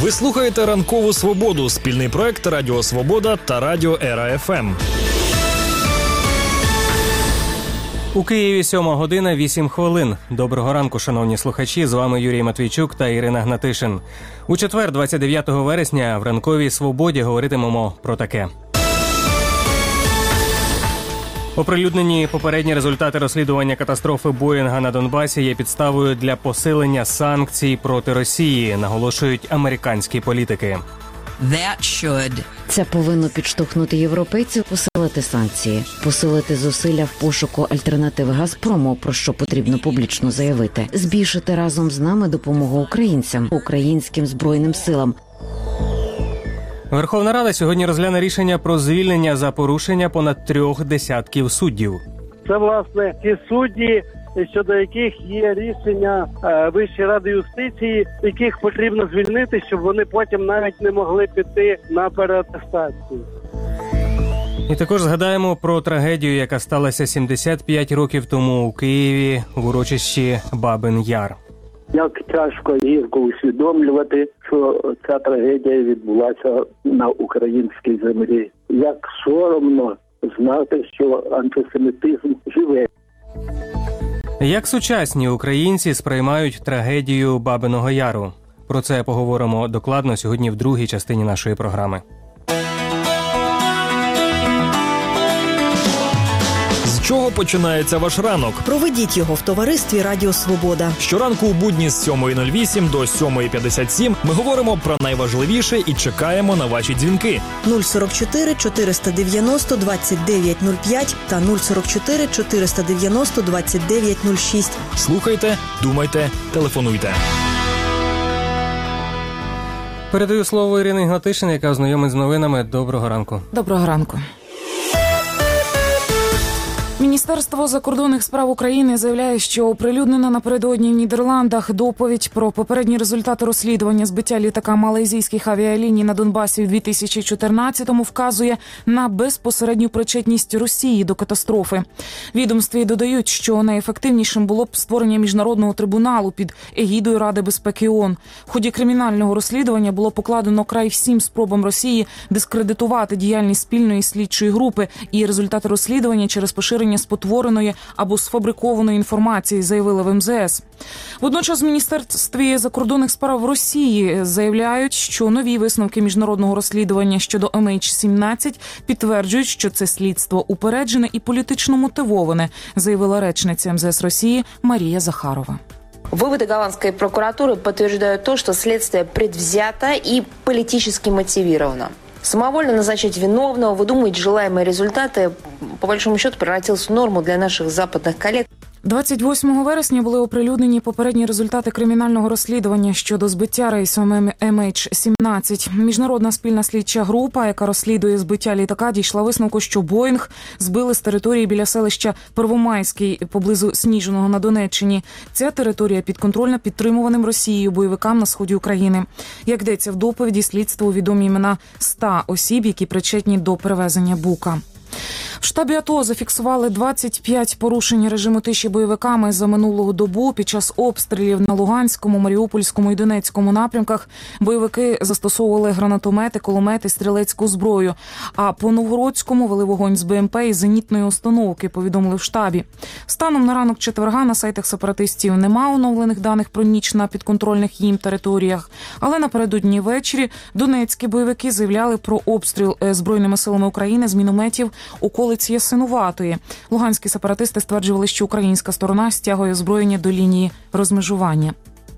Ви слухаєте «Ранкову Свободу» – спільний проект Радіо Свобода та Радіо Ера ФМ. У Києві 7:08. Доброго ранку, шановні слухачі. З вами Юрій Матвійчук та Ірина Гнатишин. У четвер, 29 вересня, в «Ранковій Свободі» говоритимемо про таке. Оприлюднені попередні результати розслідування катастрофи Боїнга на Донбасі є підставою для посилення санкцій проти Росії, наголошують американські політики. Це повинно підштовхнути європейців посилити санкції, посилити зусилля в пошуку альтернатив Газпрому, про що потрібно публічно заявити, збільшити разом з нами допомогу українцям, українським збройним силам. Верховна Рада сьогодні розгляне рішення про звільнення за порушення понад 3 десятків суддів. Це, власне, ті судді, щодо яких є рішення Вищої ради юстиції, яких потрібно звільнити, щоб вони потім навіть не могли піти на переатестацію. І також згадаємо про трагедію, яка сталася 75 років тому у Києві в урочищі Бабин Яр. Як тяжко і гірко усвідомлювати, що ця трагедія відбулася на українській землі. Як соромно знати, що антисемітизм живе. Як сучасні українці сприймають трагедію Бабиного Яру? Про це поговоримо докладно сьогодні в другій частині нашої програми. З чого починається ваш ранок? Проведіть його в товаристві Радіо Свобода. Щоранку у будні з 7:08 до 7:57 ми говоримо про найважливіше і чекаємо на ваші дзвінки. 044 490 2905 та 044 490 2906. Слухайте, думайте, телефонуйте. Передаю слово Ірині Гнатишин, яка ознайомить з новинами. Доброго ранку. Доброго ранку. Міністерство закордонних справ України заявляє, що оприлюднена напередодні в Нідерландах доповідь про попередні результати розслідування збиття літака малайзійських авіаліній на Донбасі у 2014-му вказує на безпосередню причетність Росії до катастрофи. Відомстві додають, що найефективнішим було б створення міжнародного трибуналу під егідою Ради безпеки ООН. В ході кримінального розслідування було покладено край всім спробам Росії дискредитувати діяльність спільної слідчої групи і результати розслідування через поширення спотвореної або сфабрикованої інформації, заявили в МЗС. Водночас в Міністерстві закордонних справ Росії заявляють, що нові висновки міжнародного розслідування щодо MH17 підтверджують, що це слідство упереджене і політично мотивоване, заявила речниця МЗС Росії Марія Захарова. Выводы голландской прокуратуры подтверждают то, что следствие предвзято и политически мотивировано. Самовольно назначать виновного, выдумывать желаемые результаты, по большому счету, превратилось в норму для наших западных коллег. 28 вересня були оприлюднені попередні результати кримінального розслідування щодо збиття рейсом MH17. Міжнародна спільна слідча група, яка розслідує збиття літака, дійшла висновку, що Боїнг збили з території біля селища Первомайський поблизу Сніжного на Донеччині. Ця територія підконтрольна підтримуваним Росією бойовикам на сході України. Як йдеться в доповіді, слідству відомі імена 100 осіб, які причетні до перевезення Бука. В штабі АТО зафіксували 25 порушень режиму тиші бойовиками за минулу добу. Під час обстрілів на Луганському, Маріупольському і Донецькому напрямках бойовики застосовували гранатомети, кулемети, стрілецьку зброю. А по Новгородському вели вогонь з БМП і зенітної установки, повідомили в штабі. Станом на ранок четверга на сайтах сепаратистів нема оновлених даних про ніч на підконтрольних їм територіях. Але напередодні ввечері донецькі бойовики заявляли про обстріл Збройними силами України з мінометів околиць Ясинуватої. Луганські сепаратисти стверджували, що українська сторона стягує озброєння до лінії розмежування.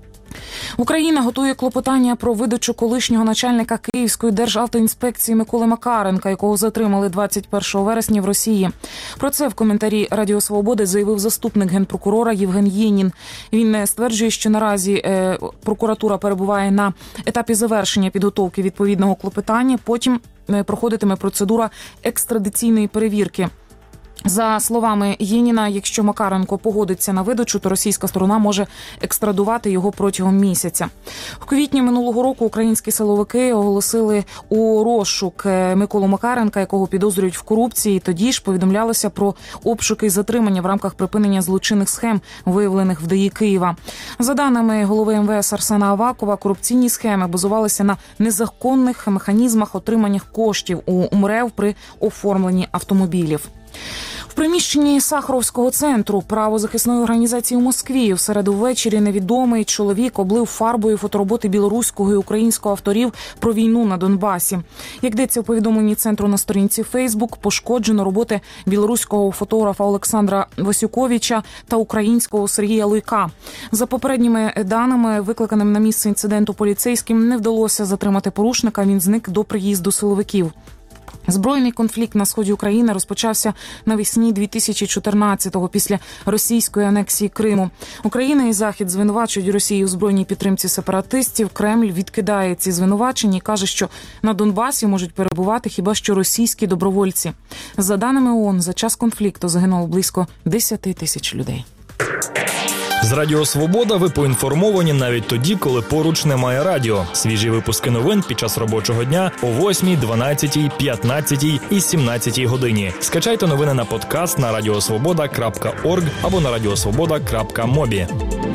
Україна готує клопотання про видачу колишнього начальника Київської державтоінспекції Миколи Макаренка, якого затримали 21 вересня в Росії. Про це в коментарі Радіо Свободи заявив заступник генпрокурора Євген Єнін. Він стверджує, що наразі прокуратура перебуває на етапі завершення підготовки відповідного клопотання, потім проходитиме процедура екстрадиційної перевірки. За словами Єніна, якщо Макаренко погодиться на видачу, то російська сторона може екстрадувати його протягом місяця. В квітні минулого року українські силовики оголосили у розшук Миколу Макаренка, якого підозрюють в корупції. Тоді ж повідомлялося про обшуки і затримання в рамках припинення злочинних схем, виявлених в ДАІ Києва. За даними голови МВС Арсена Авакова, корупційні схеми базувалися на незаконних механізмах отримання коштів у МРЕВ при оформленні автомобілів. В приміщенні Сахаровського центру правозахисної організації у Москві в середу ввечері невідомий чоловік облив фарбою фотороботи білоруського і українського авторів про війну на Донбасі. Як йдеться у повідомленні центру на сторінці Фейсбук, пошкоджено роботи білоруського фотографа Олександра Васюковича та українського Сергія Луйка. За попередніми даними, викликаним на місце інциденту поліцейським, не вдалося затримати порушника, він зник до приїзду силовиків. Збройний конфлікт на сході України розпочався навесні 2014-го після російської анексії Криму. Україна і Захід звинувачують Росію у збройній підтримці сепаратистів. Кремль відкидає ці звинувачення і каже, що на Донбасі можуть перебувати хіба що російські добровольці. За даними ООН, за час конфлікту загинуло близько 10 тисяч людей. З Радіо Свобода ви поінформовані навіть тоді, коли поруч немає радіо. Свіжі випуски новин під час робочого дня о 8, 12, 15 і 17 годині. Скачайте новини на подкаст на radiosvoboda.org або на radiosvoboda.mobi.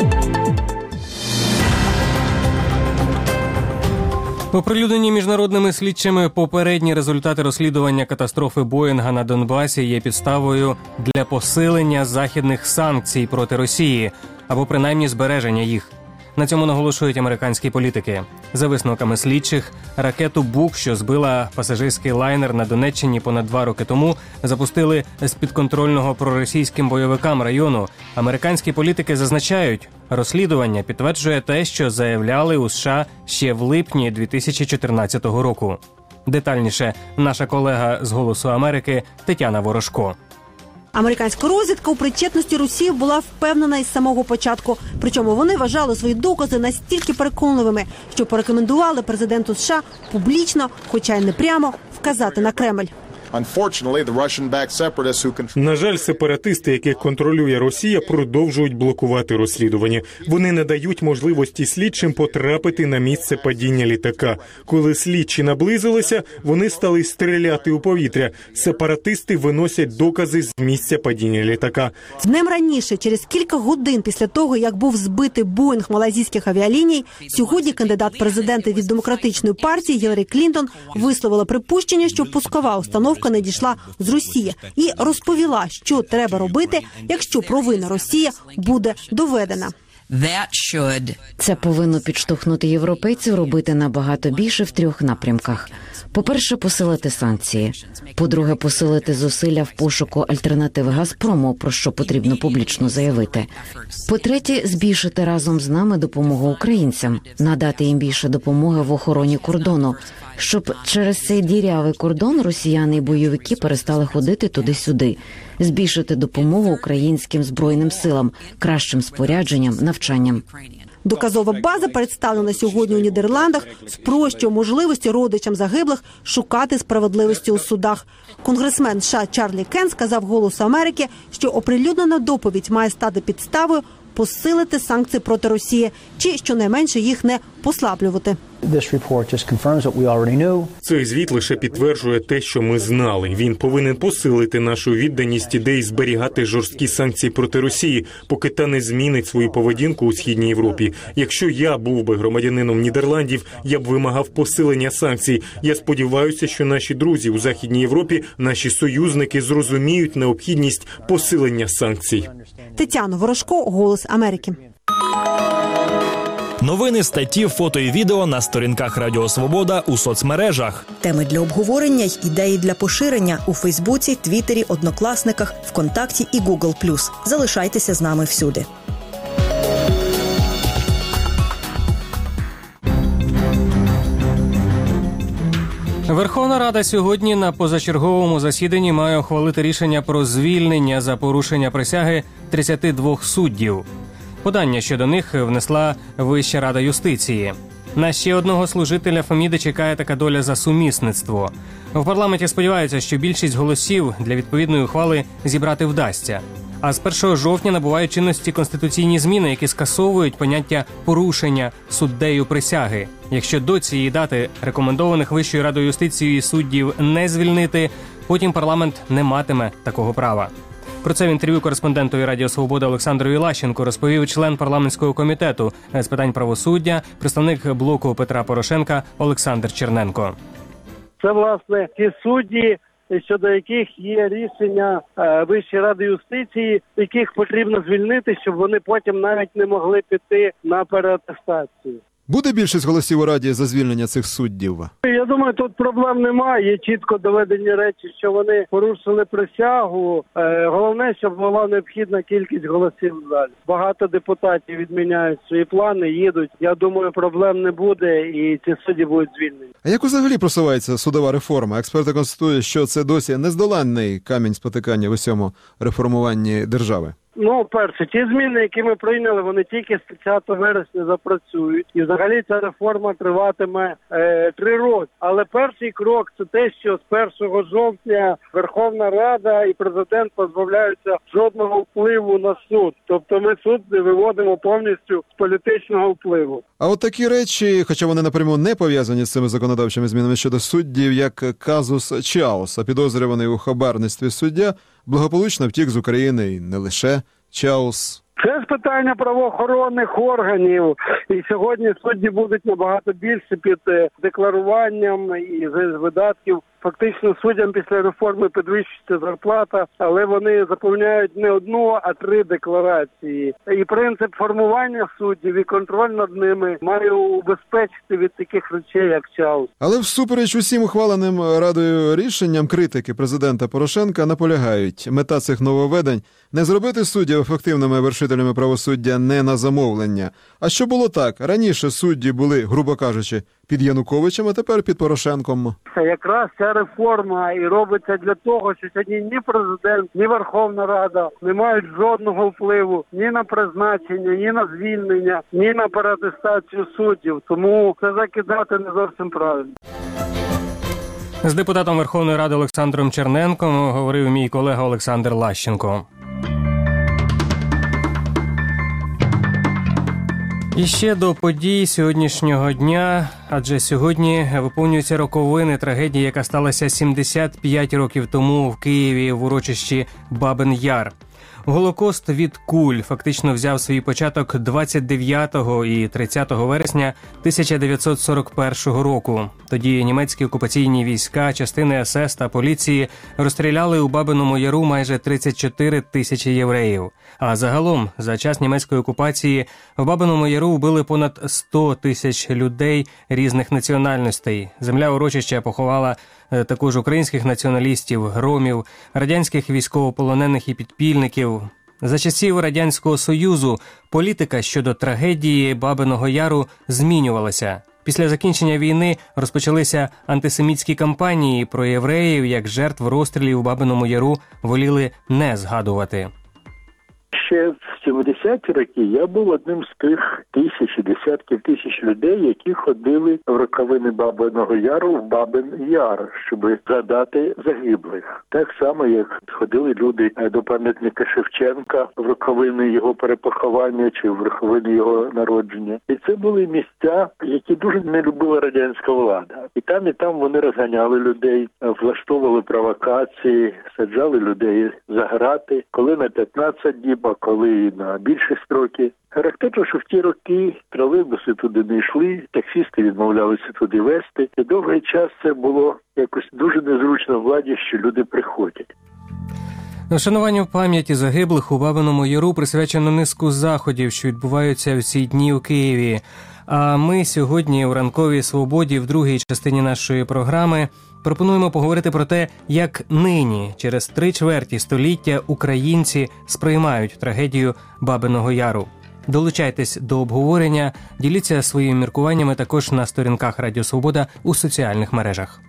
Оприлюднені міжнародними слідчими попередні результати розслідування катастрофи Боїнга на Донбасі є підставою для посилення західних санкцій проти Росії, або принаймні збереження їх. На цьому наголошують американські політики. За висновками слідчих, ракету «Бук», що збила пасажирський лайнер на Донеччині понад 2 роки тому, запустили з підконтрольного проросійським бойовикам району. Американські політики зазначають, розслідування підтверджує те, що заявляли у США ще в липні 2014 року. Детальніше наша колега з «Голосу Америки» Тетяна Ворожко. Американська розвідка у причетності Росії була впевнена із самого початку. Причому вони вважали свої докази настільки переконливими, що порекомендували президенту США публічно, хоча й не прямо, вказати на Кремль. На жаль, сепаратисти, яких контролює Росія, продовжують блокувати розслідування. Вони не дають можливості слідчим потрапити на місце падіння літака. Коли слідчі наблизилися, вони стали стріляти у повітря. Сепаратисти виносять докази з місця падіння літака. Днем раніше, через кілька годин після того, як був збитий Боїнг малайзійських авіаліній, сьогодні кандидат президента від Демократичної партії Гіларі Клінтон висловила припущення, що пускова установка не дійшла з Росії і розповіла, що треба робити, якщо провина Росії буде доведена. Це повинно підштовхнути європейців робити набагато більше в 3 напрямках. По-перше, посилити санкції. По-друге, посилити зусилля в пошуку альтернативи «Газпрому», про що потрібно публічно заявити. По-третє, збільшити разом з нами допомогу українцям, надати їм більше допомоги в охороні кордону, щоб через цей дірявий кордон росіяни і бойовики перестали ходити туди-сюди, збільшити допомогу українським збройним силам, кращим спорядженням, навчанням. Доказова база, представлена сьогодні у Нідерландах, спрощує можливості родичам загиблих шукати справедливості у судах. Конгресмен США Чарлі Кен сказав «Голосу Америки», що оприлюднена доповідь має стати підставою посилити санкції проти Росії чи, щонайменше, їх не послаблювати. Цей звіт лише підтверджує те, що ми знали. Він повинен посилити нашу відданість ідеї зберігати жорсткі санкції проти Росії, поки та не змінить свою поведінку у Східній Європі. Якщо я був би громадянином Нідерландів, я б вимагав посилення санкцій. Я сподіваюся, що наші друзі у Західній Європі, наші союзники зрозуміють необхідність посилення санкцій. Тетяна Ворожко, «Голос Америки». Новини, статті, фото і відео на сторінках Радіо Свобода у соцмережах. Теми для обговорення й ідеї для поширення у Фейсбуці, Твіттері, Однокласниках, ВКонтакті і Google+. Залишайтеся з нами всюди. Верховна Рада сьогодні на позачерговому засіданні має ухвалити рішення про звільнення за порушення присяги 32 суддів. Подання щодо них внесла Вища рада юстиції. На ще одного служителя Феміди чекає така доля за сумісництво. В парламенті сподіваються, що більшість голосів для відповідної ухвали зібрати вдасться. А з 1 жовтня набувають чинності конституційні зміни, які скасовують поняття порушення суддею присяги. Якщо до цієї дати рекомендованих Вищою радою юстиції суддів не звільнити, потім парламент не матиме такого права. Про це в інтерв'ю кореспондентові Радіо Свобода Олександрові Лащенко розповів член парламентського комітету з питань правосуддя, представник блоку Петра Порошенка Олександр Черненко. Це, власне, ті судді, щодо яких є рішення Вищої ради юстиції, яких потрібно звільнити, щоб вони потім навіть не могли піти на переатестацію. Буде більшість голосів у Раді за звільнення цих суддів? Я думаю, тут проблем немає. Є чітко доведені речі, що вони порушили присягу. Головне, щоб була необхідна кількість голосів в залі. Багато депутатів відміняють свої плани, їдуть. Я думаю, проблем не буде і ці судді будуть звільнені. А як взагалі просувається судова реформа? Експерти констатують, що це досі нездоланний камінь спотикання в усьому реформуванні держави. Перше, ті зміни, які ми прийняли, вони тільки з 30 вересня запрацюють. І взагалі ця реформа триватиме 3 роки. Але перший крок – це те, що з 1 жовтня Верховна Рада і президент позбавляються жодного впливу на суд. Тобто ми суд виводимо повністю з політичного впливу. А от такі речі, хоча вони напряму не пов'язані з цими законодавчими змінами щодо суддів, як казус Чауса, підозрюваний у хабарництві суддя, благополучно втік з України і не лише Чаус. Це ж питання правоохоронних органів. І сьогодні судді будуть набагато більше під декларуванням і з видатків. Фактично суддям після реформи підвищується зарплата, але вони заповняють не 1, а 3 декларації. І принцип формування суддів і контроль над ними має убезпечити від таких речей, як Чаус. Але всупереч усім ухваленим Радою рішенням, критики президента Порошенка наполягають, мета цих нововведень – не зробити суддів ефективними вершителями правосуддя не на замовлення. А що було так? Раніше судді були, грубо кажучи, під Януковичем, а тепер під Порошенком. Якраз ця реформа і робиться для того, що сьогодні ні президент, ні Верховна Рада не мають жодного впливу ні на призначення, ні на звільнення, ні на переатестацію суддів. Тому це закидати не зовсім правильно. З депутатом Верховної Ради Олександром Черненком говорив мій колега Олександр Лащенко. І ще до подій сьогоднішнього дня, адже сьогодні виповнюються роковини трагедії, яка сталася 75 років тому в Києві в урочищі Бабин Яр. Голокост від куль фактично взяв свій початок 29 і 30 вересня 1941 року. Тоді німецькі окупаційні війська, частини СС та поліції розстріляли у Бабиному Яру майже 34 тисячі євреїв. А загалом, за час німецької окупації, в Бабиному Яру вбили понад 100 тисяч людей різних національностей. Земля урочища поховала також українських націоналістів, ромів, радянських військовополонених і підпільників. За часів Радянського Союзу політика щодо трагедії Бабиного Яру змінювалася. Після закінчення війни розпочалися антисемітські кампанії про євреїв, як жертв розстрілів у Бабиному Яру воліли не згадувати. Ще в 70-ті роки я був одним з тих десятків тисяч людей, які ходили в роковини Бабиного Яру в Бабин Яр, щоб згадати загиблих. Так само, як ходили люди до пам'ятника Шевченка в роковини його перепоховання чи в роковини його народження. І це були місця, які дуже не любила радянська влада. І там вони розганяли людей, влаштовували провокації, саджали людей за грати, коли на 15 діб, а коли на більші строки. Характерно, що в ті роки тролейбуси туди не йшли, таксісти відмовлялися туди везти. І довгий час це було якось дуже незручно владі, що люди приходять. Вшануванню пам'яті загиблих у Бабиному Яру присвячено низку заходів, що відбуваються в ці дні у Києві. А ми сьогодні у «Ранковій свободі» в другій частині нашої програми пропонуємо поговорити про те, як нині, через 3/4 століття, українці сприймають трагедію Бабиного Яру. Долучайтесь до обговорення, діліться своїми міркуваннями також на сторінках Радіо Свобода у соціальних мережах.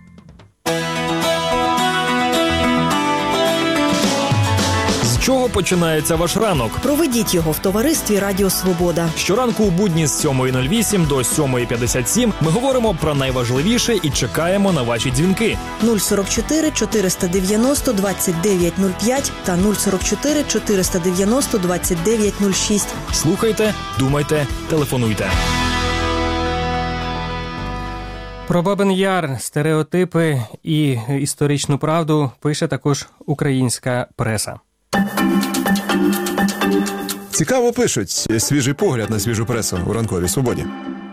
З чого починається ваш ранок? Проведіть його в товаристві Радіо Свобода. Щоранку у будні з 7:08 до 7:57 ми говоримо про найважливіше і чекаємо на ваші дзвінки. 044 490 2905 та 044 490 2906. Слухайте, думайте, телефонуйте. Про Бабин Яр, стереотипи і історичну правду пише також українська преса. Цікаво пишуть. Свіжий погляд на свіжу пресу у ранковій свободі.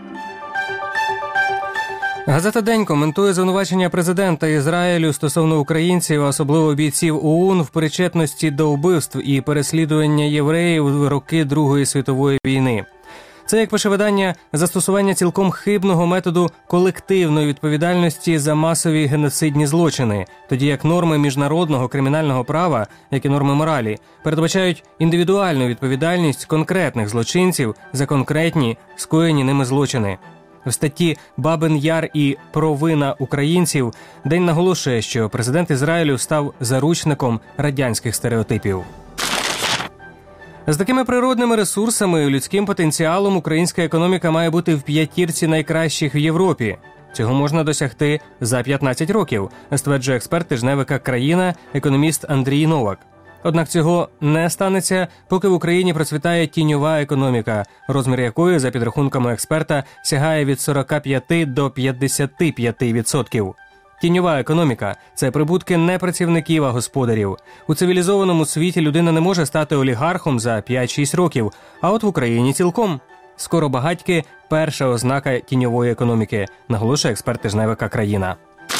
Газета «День» коментує звинувачення президента Ізраїлю стосовно українців, а особливо бійців ОУН, в причетності до вбивств і переслідування євреїв в роки Другої світової війни. Це, як пише видання, застосування цілком хибного методу колективної відповідальності за масові геноцидні злочини, тоді як норми міжнародного кримінального права, як і норми моралі, передбачають індивідуальну відповідальність конкретних злочинців за конкретні скоєні ними злочини. В статті «Бабин Яр і провина українців» День наголошує, що президент Ізраїлю став заручником радянських стереотипів. З такими природними ресурсами і людським потенціалом українська економіка має бути в п'ятірці найкращих в Європі. Цього можна досягти за 15 років, стверджує експерт тижневика «Країна», економіст Андрій Новак. Однак цього не станеться, поки в Україні процвітає тіньова економіка, розмір якої, за підрахунками експерта, сягає від 45 до 55%. Тіньова економіка – це прибутки не працівників, а господарів. У цивілізованому світі людина не може стати олігархом за 5-6 років, а от в Україні цілком. Скоро багатьки – перша ознака тіньової економіки, наголошує експерт тижневика «Країна».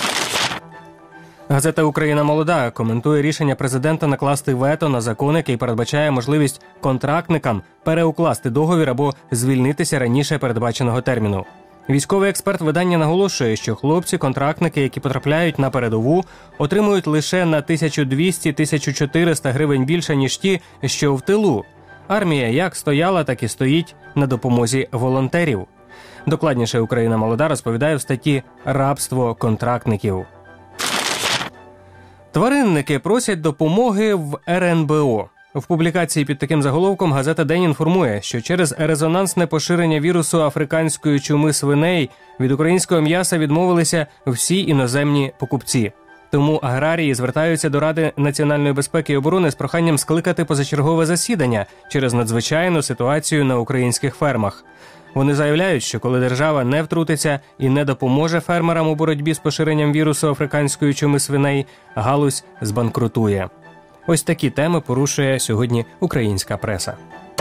Газета «Україна молода» коментує рішення президента накласти вето на закон, який передбачає можливість контрактникам переукласти договір або звільнитися раніше передбаченого терміну. Військовий експерт видання наголошує, що хлопці-контрактники, які потрапляють на передову, отримують лише на 1200-1400 гривень більше, ніж ті, що в тилу. Армія як стояла, так і стоїть на допомозі волонтерів. Докладніше «Україна молода» розповідає в статті «Рабство контрактників». Тваринники просять допомоги в РНБО. В публікації під таким заголовком газета «День» інформує, що через резонансне поширення вірусу африканської чуми свиней від українського м'яса відмовилися всі іноземні покупці. Тому аграрії звертаються до Ради національної безпеки і оборони з проханням скликати позачергове засідання через надзвичайну ситуацію на українських фермах. Вони заявляють, що коли держава не втрутиться і не допоможе фермерам у боротьбі з поширенням вірусу африканської чуми свиней, галузь збанкрутує. Ось такі теми порушує сьогодні українська преса.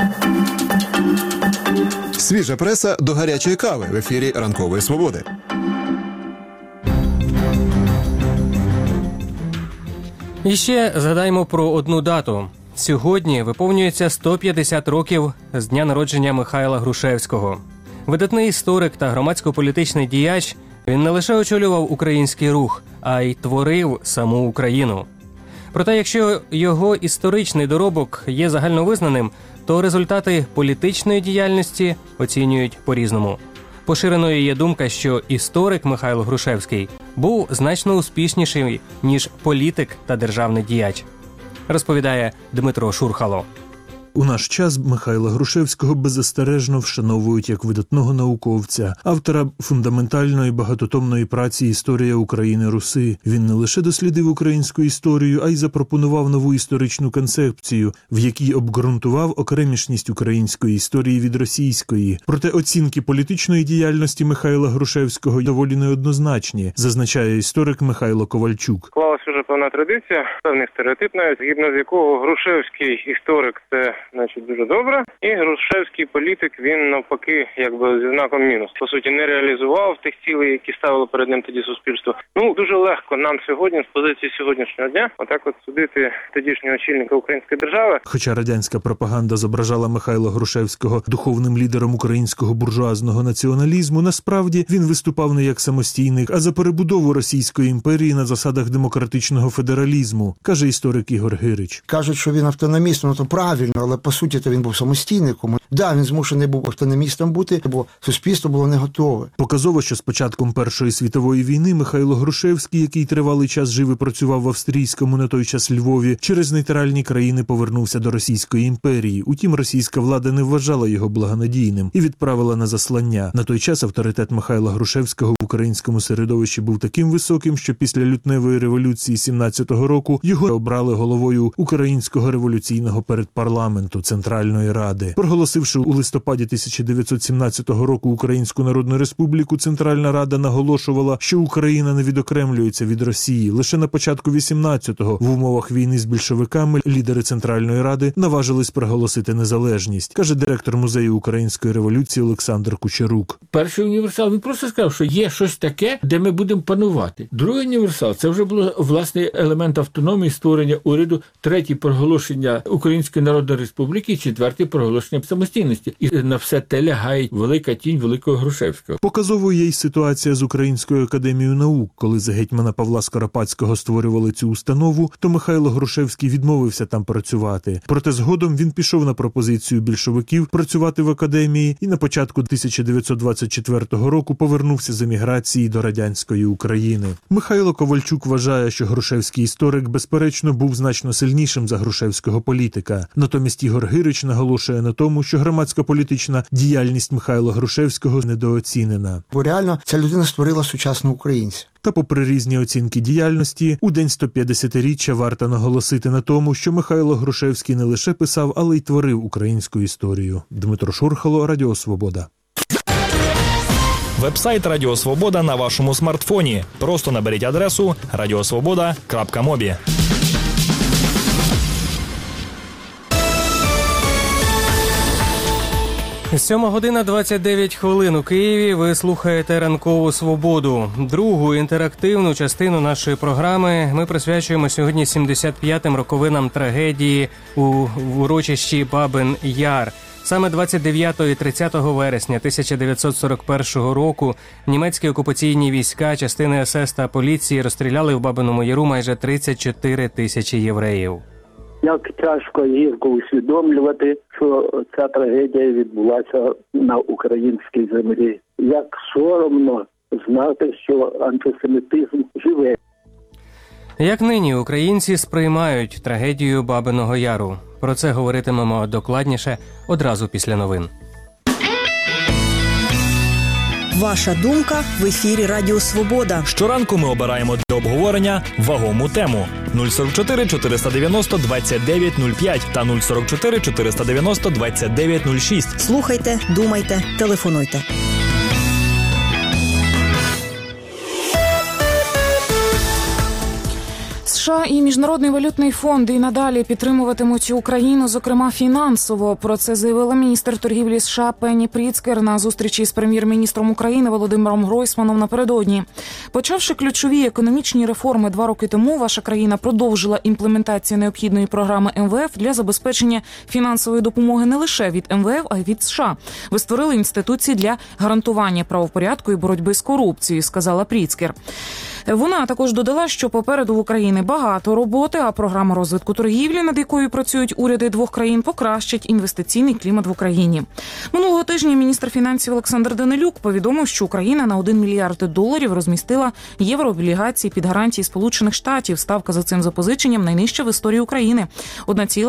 Свіжа преса до гарячої кави в ефірі «Ранкової свободи». І ще згадаємо про одну дату. Сьогодні виповнюється 150 років з дня народження Михайла Грушевського. Видатний історик та громадсько-політичний діяч, він не лише очолював український рух, а й творив саму Україну. Проте, якщо його історичний доробок є загальновизнаним, то результати політичної діяльності оцінюють по-різному. Поширеною є думка, що історик Михайло Грушевський був значно успішніший, ніж політик та державний діяч, розповідає Дмитро Шурхало. У наш час Михайла Грушевського беззастережно вшановують як видатного науковця, автора фундаментальної багатотомної праці «Історія України Руси». Він не лише дослідив українську історію, а й запропонував нову історичну концепцію, в якій обґрунтував окремішність української історії від російської. Проте оцінки політичної діяльності Михайла Грушевського доволі неоднозначні, зазначає історик Михайло Ковальчук. Склалась уже певна традиція, певний стереотип навіть, згідно з якого грушевський історик – це дуже добре, і грушевський політик, він навпаки, зі знаком мінус. По суті, не реалізував тих цілей, які ставило перед ним тоді суспільство. Дуже легко нам сьогодні, з позиції сьогоднішнього дня, отак судити тодішнього очільника української держави. Хоча радянська пропаганда зображала Михайла Грушевського духовним лідером українського буржуазного націоналізму, насправді він виступав не як самостійник, а за перебудову Російської імперії на засадах демократичного федералізму, каже історик Ігор Гирич. Кажуть, що він автономіст, то правильно, але по суті то він був самостійником. Він змушений був автономістом бути, бо суспільство було не готове. Показово, що з початком Першої світової війни Михайло Грушевський, який тривалий час жив і працював в австрійському на той час Львові, через нейтральні країни повернувся до Російської імперії. Утім, російська влада не вважала його благонадійним і відправила на заслання. На той час авторитет Михайла Грушевського в українському середовищі був таким високим, що після лютневої революції 17-го року його обрали головою Українського революційного передпарламенту. парламенту Центральної Ради. Проголосивши у листопаді 1917 року Українську Народну Республіку, Центральна Рада наголошувала, що Україна не відокремлюється від Росії. Лише на початку 18-го в умовах війни з більшовиками лідери Центральної Ради наважились проголосити незалежність, каже директор Музею Української революції Олександр Кучерук. Перший універсал, він просто сказав, що є щось таке, де ми будемо панувати. Другий універсал, це вже було власний елемент автономії, створення уряду, третій проголошення Української Народної Республіки, четвертий проголошення самостійності. І на все те лягає велика тінь великого Грушевського. Показовою є й ситуація з Українською академією наук. Коли за гетьмана Павла Скоропадського створювали цю установу, то Михайло Грушевський відмовився там працювати. Проте згодом він пішов на пропозицію більшовиків працювати в академії і на початку 1924 року повернувся з еміграції до радянської України. Михайло Ковальчук вважає, що грушевський історик, безперечно, був значно сильнішим за грушевського політика. Натомість Ігор Гирич наголошує на тому, що громадсько-політична діяльність Михайла Грушевського недооцінена. Бо реально ця людина створила сучасного українця. Та попри різні оцінки діяльності, у день 150-річчя варто наголосити на тому, що Михайло Грушевський не лише писав, але й творив українську історію. Дмитро Шурхало, Радіо Свобода. Вебсайт Радіо Свобода на вашому смартфоні. Просто наберіть адресу radiosvoboda.mobi. 7:29 у Києві. Ви слухаєте «Ранкову свободу». Другу інтерактивну частину нашої програми ми присвячуємо сьогодні 75-м роковинам трагедії у урочищі Бабин Яр. Саме 29 і 30 вересня 1941 року німецькі окупаційні війська, частини СС та поліції розстріляли в Бабиному Яру майже 34 тисячі євреїв. Як тяжко і гірко усвідомлювати, що ця трагедія відбулася на українській землі. Як соромно знати, що антисемітизм живе. Як нині українці сприймають трагедію Бабиного Яру? Про це говоритимемо докладніше одразу після новин. Ваша думка в ефірі Радіо Свобода. Щоранку ми обираємо для обговорення вагому тему. 044 490 2905 та 044 490 2906. Слухайте, думайте, телефонуйте. США і Міжнародний валютний фонд і надалі підтримуватимуть Україну, зокрема фінансово. Про це заявила міністр торгівлі США Пенні Пріцкер на зустрічі з прем'єр-міністром України Володимиром Гройсманом напередодні. Почавши ключові економічні реформи 2 роки тому, ваша країна продовжила імплементацію необхідної програми МВФ для забезпечення фінансової допомоги не лише від МВФ, а й від США. Ви створили інституції для гарантування правопорядку і боротьби з корупцією, сказала Пріцкер. Вона також додала, що попереду в Україні багато роботи, а програма розвитку торгівлі, над якою працюють уряди 2 країн, покращить інвестиційний клімат в Україні. Минулого тижня міністр фінансів Олександр Данилюк повідомив, що Україна на $1 мільярд розмістила єврооблігації під гарантії Сполучених Штатів. Ставка за цим запозиченням найнижча в історії України –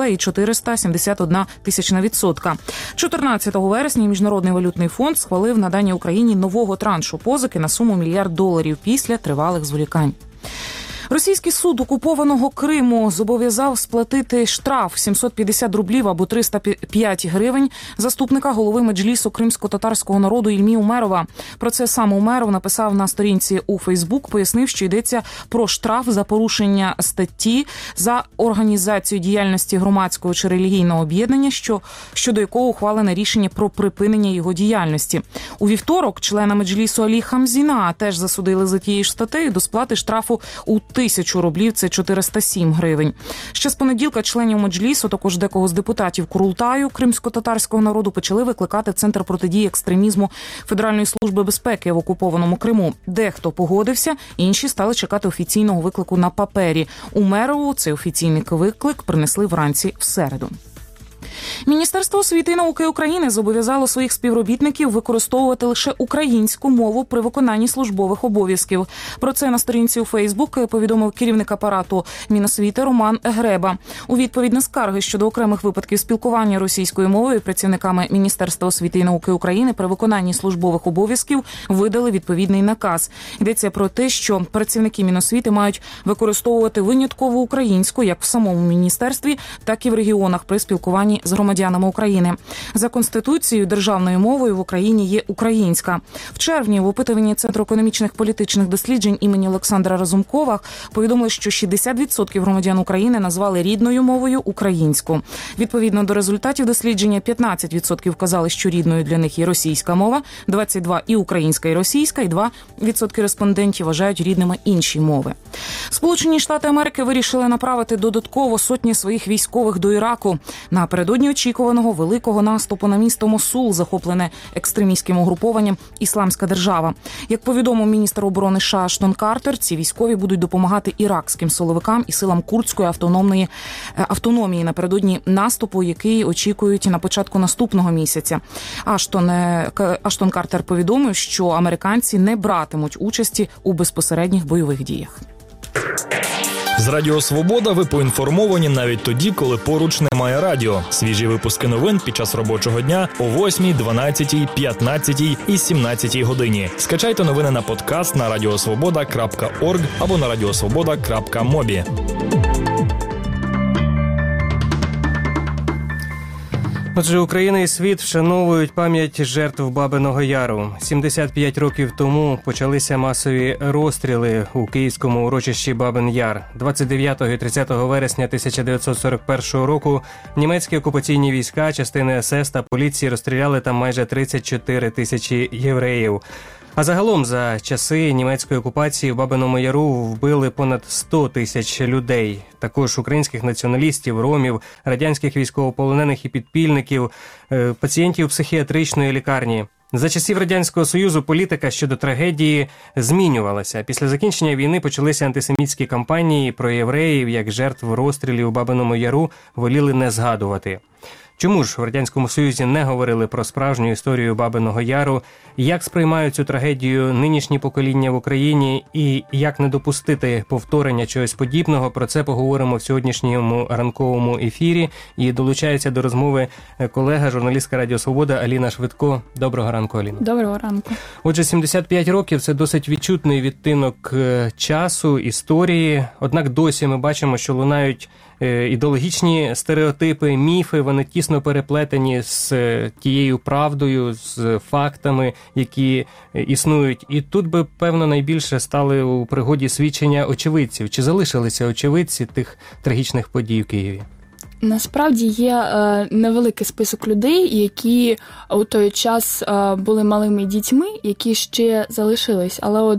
1,471%. 14 вересня Міжнародний валютний фонд схвалив надання Україні нового траншу позики на суму $1 мільярд після тривалих зволікань. Російський суд окупованого Криму зобов'язав сплатити штраф 750 рублів або 305 гривень заступника голови Меджлісу кримсько-татарського народу Ільмі Умерова. Про це сам Умеров написав на сторінці у Фейсбук, пояснив, що йдеться про штраф за порушення статті за організацію діяльності громадського чи релігійного об'єднання, щодо якого ухвалене рішення про припинення його діяльності. У вівторок члена Меджлісу Алі Хамзіна теж засудили за тією ж статтею до сплати штрафу у 1000 рублів, це 407 гривень. Ще з понеділка членів Меджлісу, також декого з депутатів Курултаю кримсько-татарського народу, почали викликати в Центр протидії екстремізму Федеральної служби безпеки в окупованому Криму. Дехто погодився, інші стали чекати офіційного виклику на папері. Умерову цей офіційний виклик принесли вранці в середу. Міністерство освіти і науки України зобов'язало своїх співробітників використовувати лише українську мову при виконанні службових обов'язків. Про це на сторінці у Фейсбук повідомив керівник апарату Міносвіти Роман Греба. У відповідь на скарги щодо окремих випадків спілкування російською мовою працівниками Міністерства освіти і науки України при виконанні службових обов'язків видали відповідний наказ. Йдеться про те, що працівники Міносвіти мають використовувати винятково українську як в самому міністерстві, так і в регіонах при спілкуванні з з громадянами України. За Конституцією державною мовою в Україні є українська. В червні в опитуванні Центру економічних політичних досліджень імені Олександра Разумкова повідомили, що 60% громадян України назвали рідною мовою українську. Відповідно до результатів дослідження, 15% казали, що рідною для них є російська мова, 22% і українська, і російська, і 2% респондентів вважають рідними інші мови. Сполучені Штати Америки вирішили направити додатково сотні своїх військових до Іраку. Напередодні очікуваного великого наступу на місто Мосул, захоплене екстремістським угрупованням «Ісламська держава». Як повідомив міністр оборони США Аштон Картер, ці військові будуть допомагати іракським силовикам і силам курдської автономії напередодні наступу, який очікують на початку наступного місяця. Аштон Картер повідомив, що американці не братимуть участі у безпосередніх бойових діях. З Радіо Свобода ви поінформовані навіть тоді, коли поруч немає радіо. Свіжі випуски новин під час робочого дня о 8, 12, 15 і 17 годині. Скачайте новини на подкаст на radiosvoboda.org або на radiosvoboda.mobi. Отже, Україна і світ вшановують пам'ять жертв Бабиного Яру. 75 років тому почалися масові розстріли у київському урочищі Бабин Яр. 29 і 30 вересня 1941 року німецькі окупаційні війська, частини СС та поліції розстріляли там майже 34 тисячі євреїв. А загалом за часи німецької окупації в Бабиному Яру вбили понад 100 тисяч людей. Також українських націоналістів, ромів, радянських військовополонених і підпільників, пацієнтів психіатричної лікарні. За часів Радянського Союзу політика щодо трагедії змінювалася. Після закінчення війни почалися антисемітські кампанії, про євреїв, як жертв розстрілів у Бабиному Яру, воліли не згадувати. Чому ж в Радянському Союзі не говорили про справжню історію Бабиного Яру, як сприймають цю трагедію нинішні покоління в Україні і як не допустити повторення чогось подібного, про це поговоримо в сьогоднішньому ранковому ефірі. І долучається до розмови колега, журналістка Радіо Свобода Аліна Швидко. Доброго ранку, Аліна. Доброго ранку. Отже, 75 років – це досить відчутний відтинок часу, історії. Однак досі ми бачимо, що лунають ідеологічні стереотипи, міфи, вони тісно переплетені з тією правдою, з фактами, які існують. І тут би, певно, найбільше стали у пригоді свідчення очевидців. Чи залишилися очевидці тих трагічних подій в Києві? Насправді є невеликий список людей, які у той час були малими дітьми, які ще залишились. Але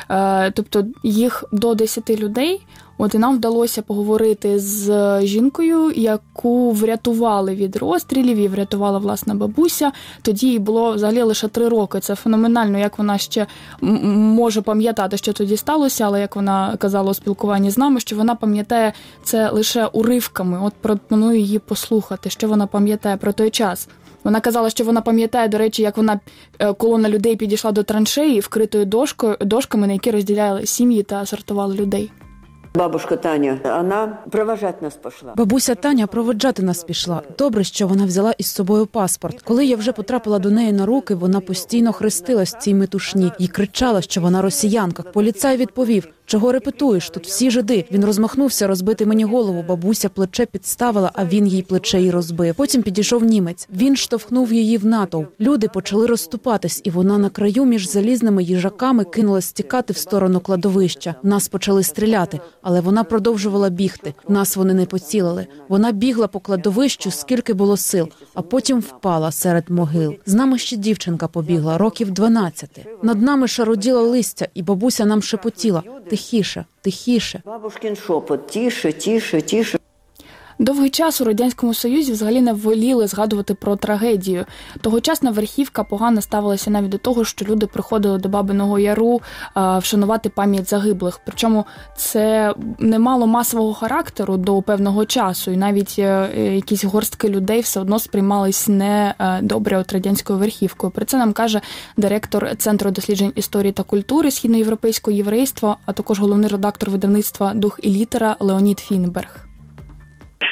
тобто їх до 10 людей. І нам вдалося поговорити з жінкою, яку врятували від розстрілів, і врятувала власна бабуся. Тоді їй було взагалі лише 3 роки. Це феноменально, як вона ще може пам'ятати, що тоді сталося, але як вона казала у спілкуванні з нами, що вона пам'ятає це лише уривками. Пропоную її послухати, що вона пам'ятає про той час. Вона казала, що вона пам'ятає, до речі, як колона людей підійшла до траншеї, вкритою дошками, на які розділяли сім'ї та сортували людей. Бабушка Таня, вона проводжати нас пішла. Бабуся Таня проводжати нас пішла. Добре, що вона взяла із собою паспорт. Коли я вже потрапила до неї на руки, вона постійно хрестилась в цій метушні і кричала, що вона росіянка. Поліцай відповів: «Чого репетуєш? Тут всі жиди». Він розмахнувся розбити мені голову. Бабуся плече підставила, а він їй плече і розбив. Потім підійшов німець. Він штовхнув її в натовп. Люди почали розступатись, і вона на краю між залізними їжаками кинулась стікати в сторону кладовища. Нас почали стріляти, але вона продовжувала бігти. Нас вони не поцілили. Вона бігла по кладовищу, скільки було сил, а потім впала серед могил. З нами ще дівчинка побігла, років 12. Над нами шаруділо листя, і бабуся нам шепотіла: «Тихіше, тихіше». Бабушкин шепот: «Тише, тише, тише». Довгий час у Радянському Союзі взагалі не воліли згадувати про трагедію. Тогочасна верхівка погано ставилася навіть до того, що люди приходили до Бабиного Яру вшанувати пам'ять загиблих. Причому це не мало масового характеру до певного часу, і навіть якісь горстки людей все одно сприймались не добре от радянською верхівкою. Про це нам каже директор Центру досліджень історії та культури східноєвропейського єврейства, а також головний редактор видавництва «Дух і літера» Леонід Фінберг.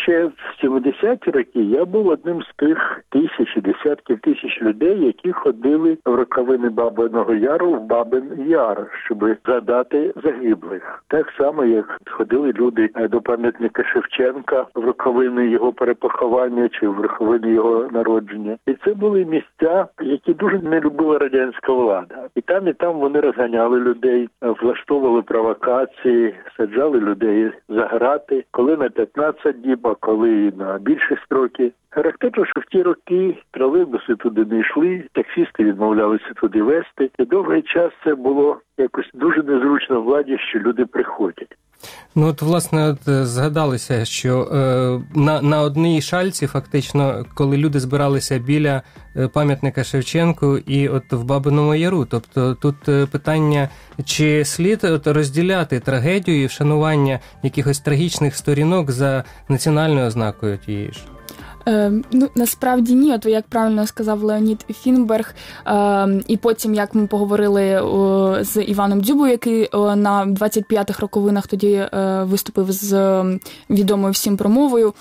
Ще в 70-ті роки я був одним з тих тисяч і десятків тисяч людей, які ходили в роковини Бабиного Яру в Бабин Яр, щоб згадати загиблих. Так само, як ходили люди до пам'ятника Шевченка в роковини його перепоховання чи в роковини його народження. І це були місця, які дуже не любила радянська влада. І там вони розганяли людей, влаштовували провокації, саджали людей за грати, коли на 15 діб, а коли на більші строки. Характерно, що в ті роки тролейбуси туди не йшли, таксісти відмовлялися туди везти. І довгий час це було якось дуже незручно владі, що люди приходять. Ну от, власне, згадалося, що на одній шальці, фактично, коли люди збиралися біля пам'ятника Шевченку і от в Бабиному Яру. Тобто тут питання, чи слід розділяти трагедію і вшанування якихось трагічних сторінок за національною ознакою тієї ж? Насправді ні. От як правильно сказав Леонід Фінберг, і потім, як ми поговорили з Іваном Дзюбою, який на 25-х роковинах тоді виступив з відомою всім промовою,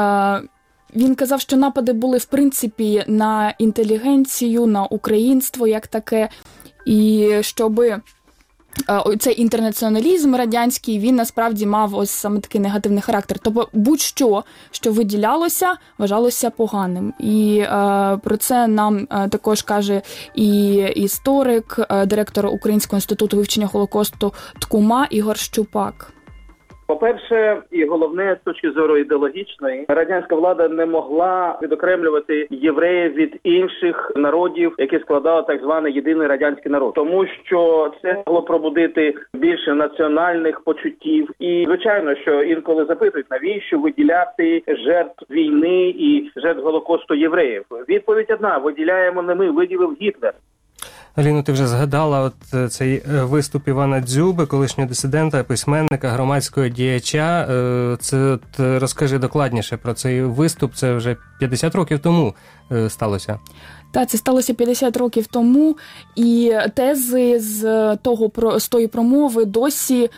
він казав, що напади були, в принципі, на інтелігенцію, на українство як таке, і щоби цей інтернаціоналізм радянський, він насправді мав ось саме такий негативний характер. Тобто будь-що, що виділялося, вважалося поганим. І про це нам також каже і історик, директор Українського інституту вивчення Голокосту ТКУМА Ігор Щупак. По-перше, і головне, з точки зору ідеологічної, радянська влада не могла відокремлювати євреїв від інших народів, які складали так званий єдиний радянський народ. Тому що це могло пробудити більше національних почуттів. І, звичайно, що інколи запитують, навіщо виділяти жертв війни і жертв Голокосту євреїв. Відповідь одна – виділяємо не ми, виділив Гітлер. Аліно, ти вже згадала от цей виступ Івана Дзюби, колишнього дисидента, письменника, громадського діяча. Це от розкажи докладніше про цей виступ. Це вже 50 років тому сталося. Так, це сталося 50 років тому, і тези з тої промови досі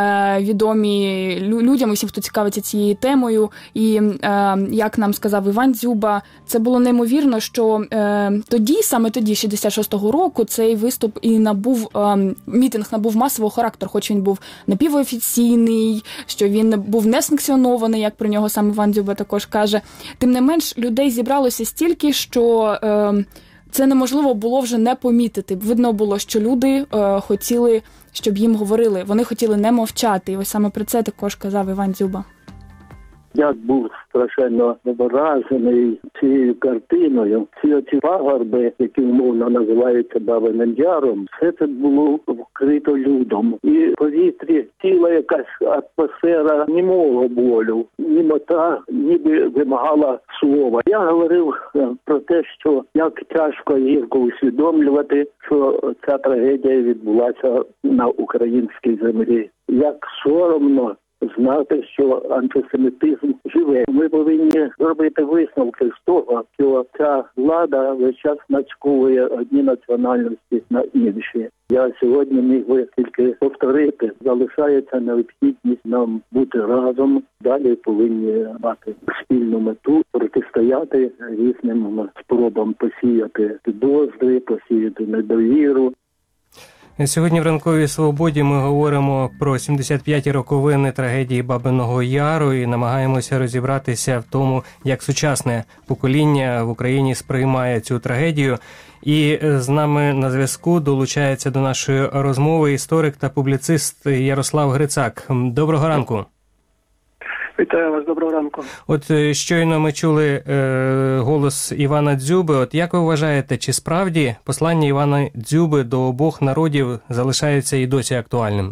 відомі людям, усім, хто цікавиться цією темою. І, як нам сказав Іван Дзюба, це було неймовірно, що саме тоді, 66-го року, цей виступ і мітинг набув масового характеру, хоч він був напівофіційний, що він був не санкціонований, як про нього сам Іван Дзюба також каже. Тим не менш, людей зібралося стільки, що це неможливо було вже не помітити. Видно було, що люди хотіли, щоб їм говорили. Вони хотіли не мовчати. І ось саме про це також казав Іван Дзюба. Я був страшенно вражений цією картиною. Ці пагорби, які умовно називаються Бабиним Яром, все це було вкрито людом. І в повітрі ціла якась атмосфера німого болю. Німота ніби вимагала слова. Я говорив про те, що як тяжко і гірко усвідомлювати, що ця трагедія відбулася на українській землі. Як соромно знати, що антисемітизм живе. Ми повинні зробити висновки з того, що ця влада весь час начковує одні національності на інші. Я сьогодні міг би тільки повторити, залишається необхідність нам бути разом. Далі повинні мати спільну мету, протистояти різним спробам посіяти підозри, посіяти недовіру. Сьогодні в «Ранковій свободі» ми говоримо про 75-ті роковини трагедії Бабиного Яру і намагаємося розібратися в тому, як сучасне покоління в Україні сприймає цю трагедію. І з нами на зв'язку долучається до нашої розмови історик та публіцист Ярослав Грицак. Доброго ранку. Вітаю вас, доброго ранку. От щойно ми чули голос Івана Дзюби. От як ви вважаєте, чи справді послання Івана Дзюби до обох народів залишається і досі актуальним?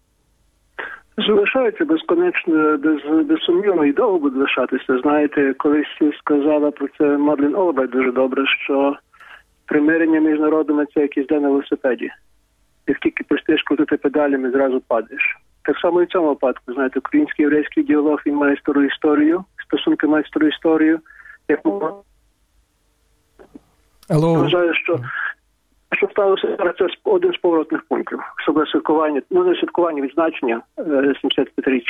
Залишається безконечно, безсумнівно і довго буде лишатися. Знаєте, колись сказала про це Мадлен Олбрайт дуже добре, що примирення між народами – це якийсь день на велосипеді. Як тільки пустиш крутити педалями, зразу падаєш. Так само і в цьому випадку, знаєте, український єврейський діалог, він має стару історію, стосунки мають стару історію. Я вважаю, що сталося, це один з поворотних пунктів. Особливо святкування, не святкування, відзначення 75-річчя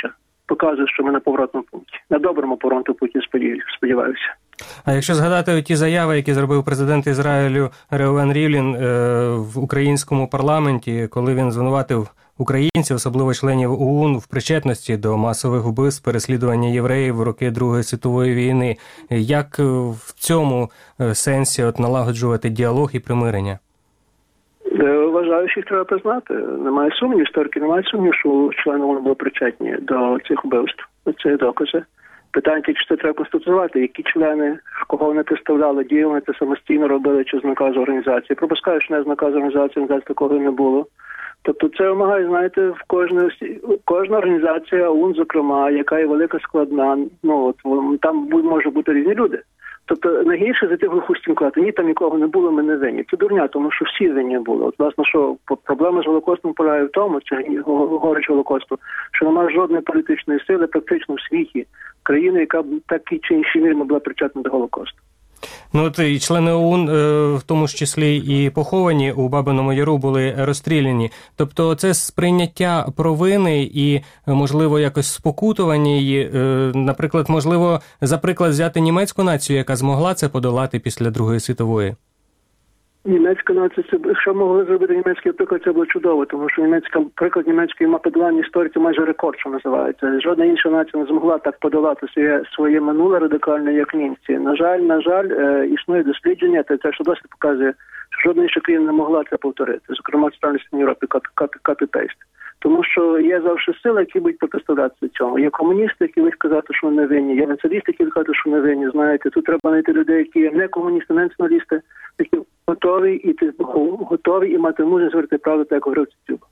показує, що ми на поворотному пункті, на доброму поворотному пункті, сподіваюся. А якщо згадати ті заяви, які зробив президент Ізраїлю Реувен Рівлін в українському парламенті, коли він звинуватив українців, особливо членів ОУН, в причетності до масових вбивств, переслідування євреїв в роки Другої світової війни, як в цьому сенсі налагоджувати діалог і примирення? Вважаю, що їх треба признати. Немає сумнівів, історики немає сумнівів, що члени ООН були причетні до цих вбивств. Це докази. Питання тільки, що це треба констатувати, які члени, кого вони представляли, діяли вони це самостійно робили чи з наказу організації. Пропускаю, що не з наказу організації такого не було. Тобто це вимагає, знаєте, кожна організація, ОУН, зокрема, яка є велика, складна, там може бути різні люди. Тобто найгірше за тих глуху стінку, ні, там нікого не було, ми не винні. Це дурня, тому що всі винні були. Власне, що проблема з Голокостом полягає в тому, чи говорить Голокосту, що немає жодної політичної сили практично в світі країни, яка б такій чи іншій мірі була причетна до Голокосту. І члени ОУН, в тому ж числі і поховані у Бабиному Яру, були розстріляні. Тобто це сприйняття провини і, можливо, якось спокутування її. Наприклад, можливо, за приклад взяти німецьку націю, яка змогла це подолати після Другої світової? Німецька нація, якщо могли зробити німецький приклад, це було чудово, тому що приклад німецької подолання історії – це майже рекорд, що називається. Жодна інша нація не змогла так подолати своє минуле радикальне, як німці. На жаль, існує дослідження, те, що досить показує, що жодна інша країна не могла це повторити, зокрема в Центральній Європі, копі-пейст. Тому що є завжди сили, які будуть протиставлятися цьому. Є комуністи, які будуть казати, що вони винні, є націоналісти, які будуть казати, що вони винні. Знаєте, тут треба знайти людей, які є не комуністи, не націоналісти, які готові і мати мужність говорити правду, так як говорив Цюба.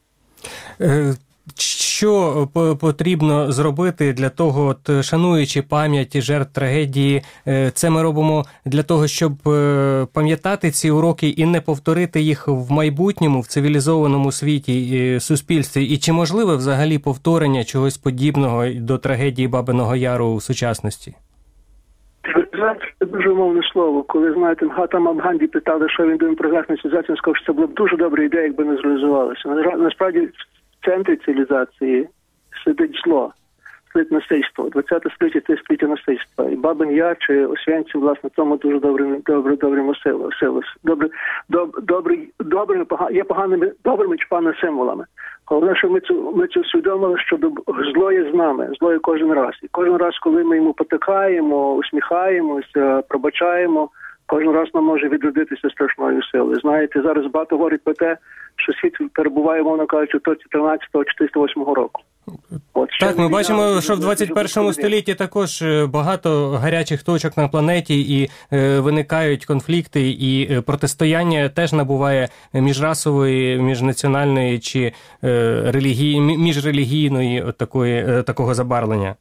Що потрібно зробити для того, шануючи пам'ять жертв трагедії, це ми робимо для того, щоб пам'ятати ці уроки і не повторити їх в майбутньому, в цивілізованому світі, суспільстві? І чи можливе взагалі повторення чогось подібного до трагедії Бабиного Яру у сучасності? Це дуже умовне слово. Коли, знаєте, Махатма Ганді питали, що він думає про західну цивілізацію, він сказав, що це була б дуже добра ідея, якби не зреалізувалося. Насправді, в центрі цивілізації сидить зло, сидить насильство. 20 століття – це століття насильства. І Бабин Яр чи Освенцим, власне, тому дуже добрими є поганими, добрими чи поганими символами. Головне, що ми це усвідомили, що зло є з нами, зло є кожен раз. І кожен раз, коли ми йому потикаємо, усміхаємося, пробачаємо, кожен раз нам може відродитися страшною силою. Знаєте, зараз багато говорить про те, що світ перебуває, мовно кажучи, у тоці 13-408 року. Так, ми бачимо, що в 21 столітті також багато гарячих точок на планеті, і виникають конфлікти, і протистояння теж набуває міжрасової, міжнаціональної чи міжрелігійної такого забарвлення.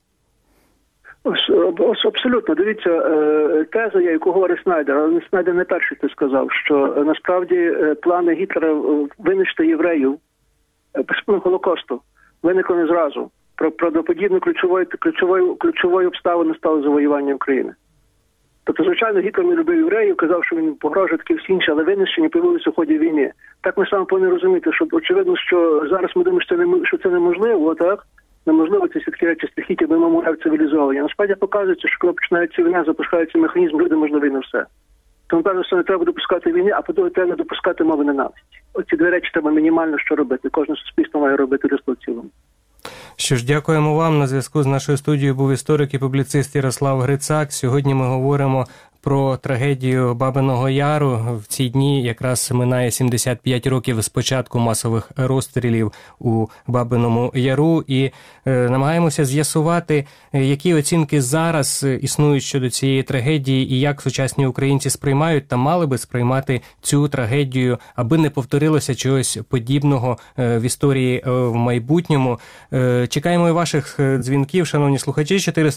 Абсолютно. Дивіться, теза, яку говорить Снайдер, але Снайдер не перший це сказав, що насправді плани Гітлера винищити євреїв Голокосту виникли не зразу. Правдоподібно ключовою обставиною стало завоювання України. Тобто, звичайно, Гітлер не любив євреїв, казав, що він погрожує таке всі інші, але винищення появилися в ході війни. Так ми саме повинні розуміти, що очевидно, що зараз ми думаємо, що це неможливо, так? Неможливо ці всі речі страхіття, бо ми мовляв цивілізовані. Насправді показується, що коли починається війна, запускається механізм, люди можливі на все. Тому певно, що не треба допускати війни, а по-друге, треба допускати мови ненависті. Оці дві речі треба мінімально що робити. Кожне суспільство має робити людство в цілому. Що ж, дякуємо вам. На зв'язку з нашою студією був історик і публіцист Ярослав Грицак. Сьогодні ми говоримо про трагедію Бабиного Яру. В ці дні якраз минає 75 років з початку масових розстрілів у Бабиному Яру. І намагаємося з'ясувати, які оцінки зараз існують щодо цієї трагедії і як сучасні українці сприймають та мали би сприймати цю трагедію, аби не повторилося чогось подібного в історії в майбутньому. Чекаємо і ваших дзвінків, шановні слухачі,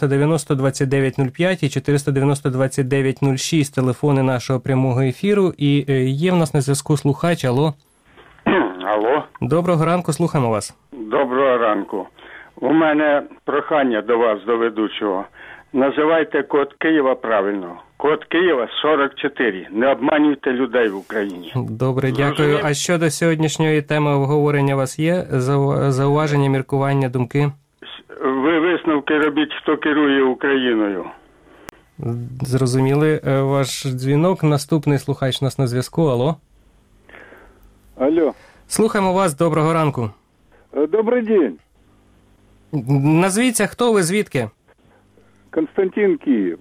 490-2905 і 490-2906, телефони нашого прямого ефіру. І є в нас на зв'язку слухач. Алло. Алло. Доброго ранку, слухаємо вас. Доброго ранку. У мене прохання до вас, до ведучого. Називайте код Києва правильно. Код Києва 44. Не обманюйте людей в Україні. Добре, дякую. А щодо сьогоднішньої теми обговорення у вас є? Зауваження, міркування, думки? Ви висновки робіть, хто керує Україною. Зрозуміли ваш дзвінок. Наступний слухач у нас на зв'язку. Алло. Алло. Слухаємо вас. Доброго ранку. Добрий день. Назвіться, хто ви, звідки? Константин, Київ.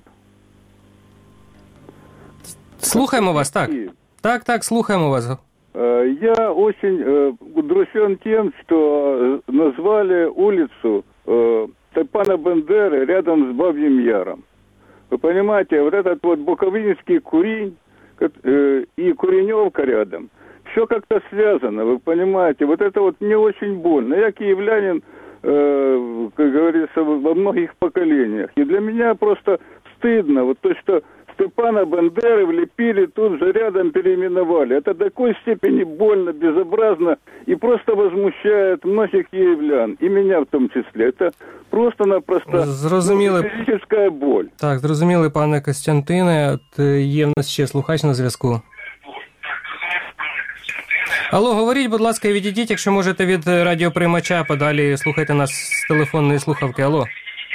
Слухаємо вас, так. Так, слухаємо вас. Я очень удручен тем, что назвали улицу Степана Бандеры рядом с Бабьим Яром. Вы понимаете, вот этот вот Буковинский Курень и Куреневка рядом, все как-то связано, вы понимаете, вот это вот мне очень больно. Я киевлянин, как говорится, во многих поколениях. И для меня просто стыдно, вот то, что Степана Бандеры влепили, тут же рядом переименовали. Это до такой степени больно, безобразно и просто возмущает многих киевлян, и меня в том числе. Это просто-напросто фізична боль. Так, зрозуміли, пане Костянтине. От є в нас ще слухач на зв'язку. Алло, говоріть, будь ласка, і відійдіть, якщо можете, від радіоприймача, подалі слухайте нас з телефонної слухавки. Алло.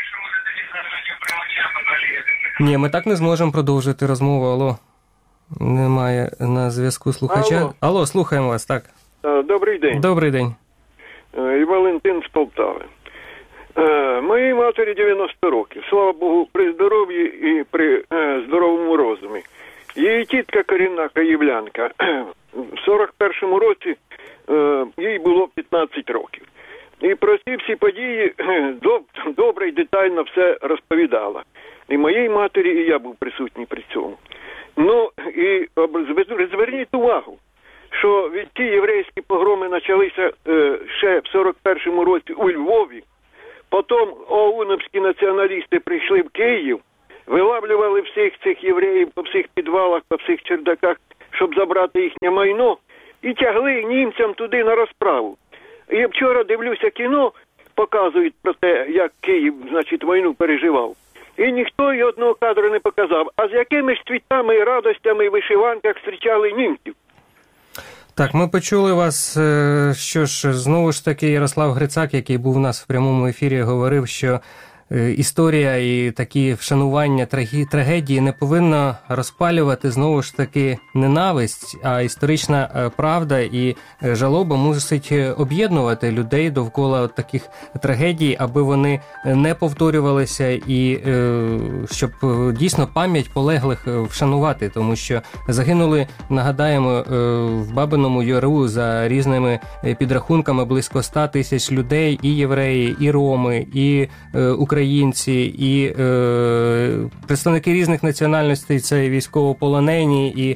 Ні, ми так не зможемо продовжити розмову. Алло. Немає на зв'язку слухача. Алло, слухаємо вас, так. Добрий день. Добрий день. І Валентин з Полтави. Моїй матері 90 років. Слава Богу, при здоров'ї і при здоровому розумі. Її тітка корінна київлянка. В 41-му році їй було 15 років. І про ці всі події добре і детально все розповідала. І моїй матері, і я був присутній при цьому. Ну, і зверніть увагу, що від ті єврейські погроми почалися ще в 41-му році у Львові. Потім оуновські націоналісти прийшли в Київ, вилавлювали всіх цих євреїв по всіх підвалах, по всіх чердаках, щоб забрати їхнє майно, і тягли німцям туди на розправу. І вчора дивлюся кіно, показують про те, як Київ, значить, війну переживав. І ніхто й одного кадру не показав. А з якими ж цвітами і радостями і вишиванках зустрічали німців? Так, ми почули вас. Що ж, знову ж таки, Ярослав Грицак, який був у нас в прямому ефірі, говорив, що історія і такі вшанування трагедії не повинна розпалювати, знову ж таки, ненависть, а історична правда і жалоба мусить об'єднувати людей довкола таких трагедій, аби вони не повторювалися і щоб дійсно пам'ять полеглих вшанувати, тому що загинули, нагадаємо, в Бабиному Яру за різними підрахунками близько 100 тисяч людей, і євреї, і роми, і українці, і представники різних національностей, це військовополонені, і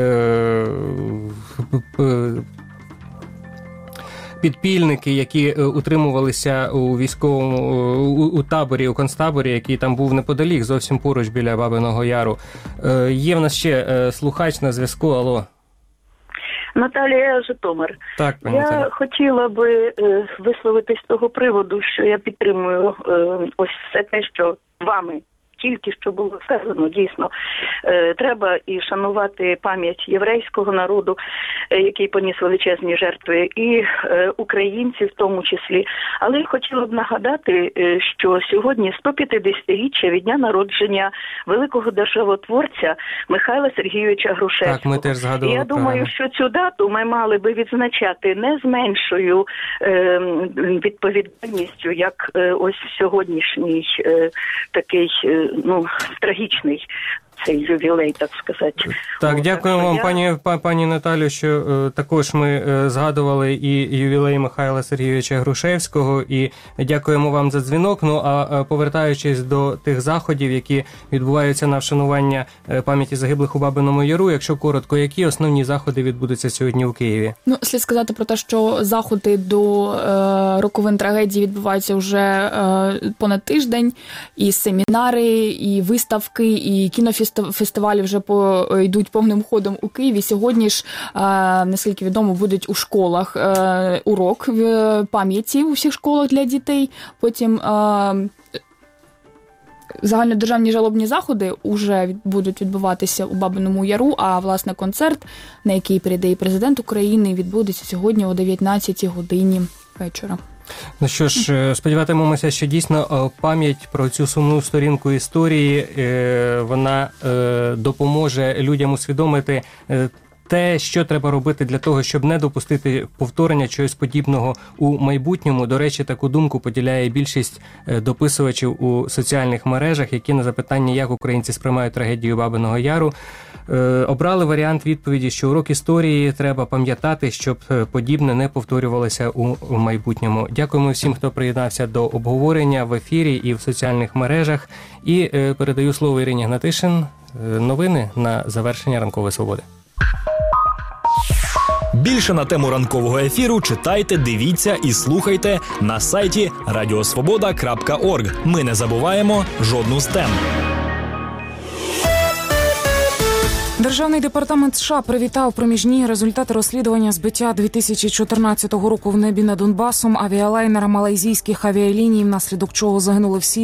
підпільники, які утримувалися у військовому у таборі, у концтаборі, який там був неподалік, зовсім поруч біля Бабиного Яру. Є в нас ще слухач на зв'язку. Алло. Наталія, Житомир. Так, пані я Наталі. хотіла би висловитись з того приводу, що я підтримую ось все те, що вами тільки що було сказано. Дійсно, треба і шанувати пам'ять єврейського народу, який поніс величезні жертви, і українців в тому числі. Але я хотіла б нагадати, що сьогодні 150-річчя від дня народження великого державотворця Михайла Сергійовича Грушевського. Так, ми теж згадували. І я думаю, що цю дату ми мали би відзначати не з меншою відповідальністю, як ось сьогоднішній такий, трагічний цей ювілей, так сказати. Так, дякуємо вам, пані Наталю, що також ми згадували і ювілей Михайла Сергійовича Грушевського, і дякуємо вам за дзвінок. Ну, а повертаючись до тих заходів, які відбуваються на вшанування пам'яті загиблих у Бабиному Яру, якщо коротко, які основні заходи відбудуться сьогодні у Києві? Ну, слід сказати про те, що заходи до роковин трагедії відбуваються вже понад тиждень, і семінари, і виставки, і кінофестивалі вже йдуть повним ходом у Києві. Сьогодні ж, наскільки відомо, будуть у школах урок пам'яті у всіх школах для дітей. Потім загальнодержавні жалобні заходи вже будуть відбуватися у Бабиному Яру, а, власне, концерт, на який прийде і президент України, відбудеться сьогодні о 19 годині вечора. Ну що ж, сподіватимемося, що дійсно пам'ять про цю сумну сторінку історії, вона допоможе людям усвідомити те, що треба робити для того, щоб не допустити повторення чогось подібного у майбутньому. До речі, таку думку поділяє більшість дописувачів у соціальних мережах, які на запитання, як українці сприймають трагедію Бабиного Яру, обрали варіант відповіді, що урок історії треба пам'ятати, щоб подібне не повторювалося у майбутньому. Дякуємо всім, хто приєднався до обговорення в ефірі і в соціальних мережах. І передаю слово Ірині Гнатишин. Новини на завершення «Ранкової свободи». Більше на тему ранкового ефіру читайте, дивіться і слухайте на сайті radiosvoboda.org. Ми не забуваємо жодну з тем. Державний департамент США привітав проміжні результати розслідування збиття 2014 року в небі над Донбасом авіалайнера малайзійських авіаліній, внаслідок чого загинули всі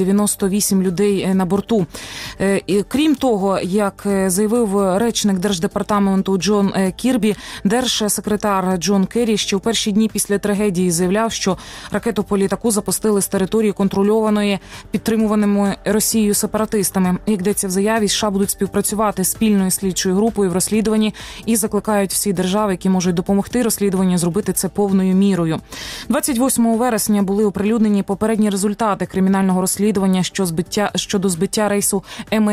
298 людей на борту. Крім того, як заявив речник Держдепартаменту Джон Кірбі, держсекретар Джон Керрі ще у перші дні після трагедії заявляв, що ракету по літаку запустили з території, контрольованої підтримуваними Росією сепаратистами. Як йдеться в заяві, США будуть співпрацювати спільно слідчою групою в розслідуванні і закликають всі держави, які можуть допомогти розслідуванню, зробити це повною мірою. 28 вересня були оприлюднені попередні результати кримінального розслідування щодо збиття рейсу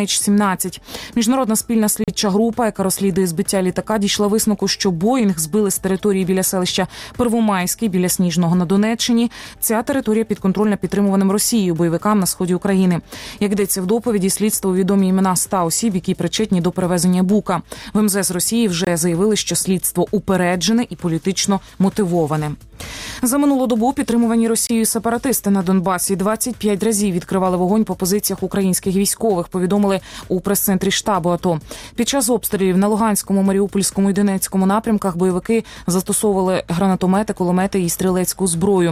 MH17. Міжнародна спільна слідча група, яка розслідує збиття літака, дійшла висновку, що Боїнг збили з території біля селища Первомайське, біля Сніжного на Донеччині. Ця територія підконтрольна підтримуваним Росією бойовикам на сході України. Як йдеться в доповіді, слідство відомі імена 100 осіб, які причетні до перевезення Бука. В МЗС Росії вже заявили, що слідство упереджене і політично мотивоване. За минулу добу підтримувані Росією сепаратисти на Донбасі 25 разів відкривали вогонь по позиціях українських військових, повідомили у прес-центрі штабу АТО. Під час обстрілів на Луганському, Маріупольському і Донецькому напрямках бойовики застосовували гранатомети, кулемети і стрілецьку зброю.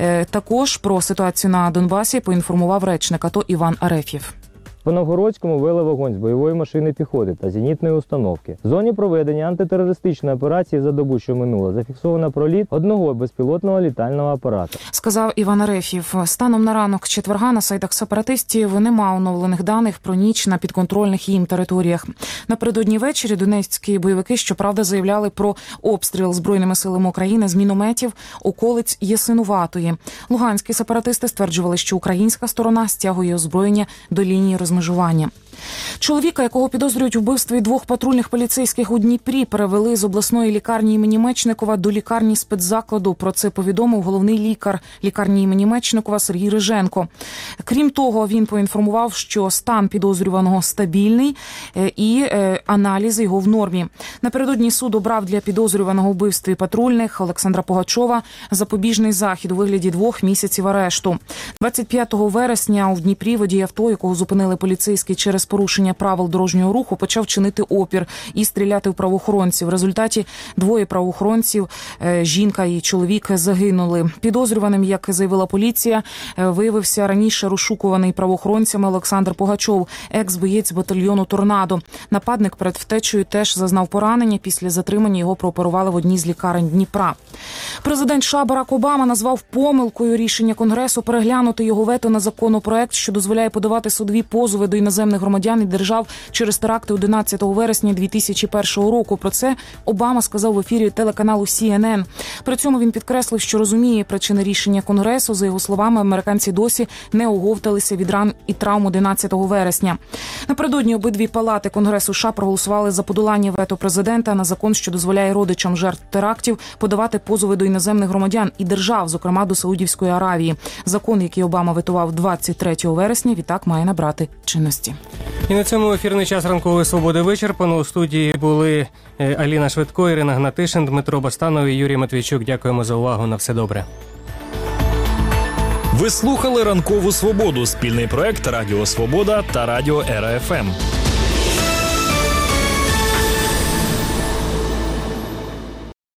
Також про ситуацію на Донбасі поінформував речник АТО Іван Арефєв. По Новгородському вели вогонь з бойової машини піхоти та зенітної установки. В зоні проведення антитерористичної операції за добу, що минула, зафіксовано проліт одного безпілотного літального апарата. Сказав Іван Арефєв. Станом на ранок четверга на сайтах сепаратистів нема оновлених даних про ніч на підконтрольних їм територіях. Напередодні ввечері донецькі бойовики, щоправда, заявляли про обстріл Збройними силами України з мінометів околиць Ясинуватої. Луганські сепаратисти стверджували, що українська сторона стягує озброєння до лінії розмежування. Чоловіка, якого підозрюють у вбивстві 2 патрульних поліцейських у Дніпрі, перевели з обласної лікарні імені Мечникова до лікарні спецзакладу. Про це повідомив головний лікар лікарні імені Мечникова Сергій Риженко. Крім того, він поінформував, що стан підозрюваного стабільний і аналізи його в нормі. Напередодні суд обрав для підозрюваного у вбивстві патрульних Олександра Пугачова запобіжний захід у вигляді 2 місяців арешту. 25 вересня у Дніпрі водій авто, якого зупинили поліцейські через порушення правил дорожнього руху, почав чинити опір і стріляти в правоохоронців. В результаті 2 правоохоронців, жінка і чоловік, загинули. Підозрюваним, як заявила поліція, виявився раніше розшукуваний правоохоронцями Олександр Пугачов, екс-боєць батальйону «Торнадо». Нападник перед втечею теж зазнав поранення. Після затримання його прооперували в одній з лікарень Дніпра. Президент США Барак Обама назвав помилкою рішення Конгресу переглянути його вето на законопроект, що дозволяє подавати судові позови до іноземних громадян і держав через теракти 11 вересня 2001 року. Про це Обама сказав в ефірі телеканалу CNN. При цьому він підкреслив, що розуміє причини рішення Конгресу. За його словами, американці досі не оговталися від ран і травм 11 вересня. Напередодні обидві палати Конгресу США проголосували за подолання вето президента на закон, що дозволяє родичам жертв терактів подавати позови до іноземних громадян і держав, зокрема до Саудівської Аравії. Закон, який Обама ветував 23 вересня, відтак має набрати чинності. І на цьому ефірний час «Ранкової свободи» вичерпано. У студії були Аліна Швидко, Ірина Гнатишин, Дмитро Бостанов і Юрій Матвійчук. Дякуємо за увагу. На все добре. Ви слухали «Ранкову свободу» – спільний проект Радіо Свобода та Радіо РФМ.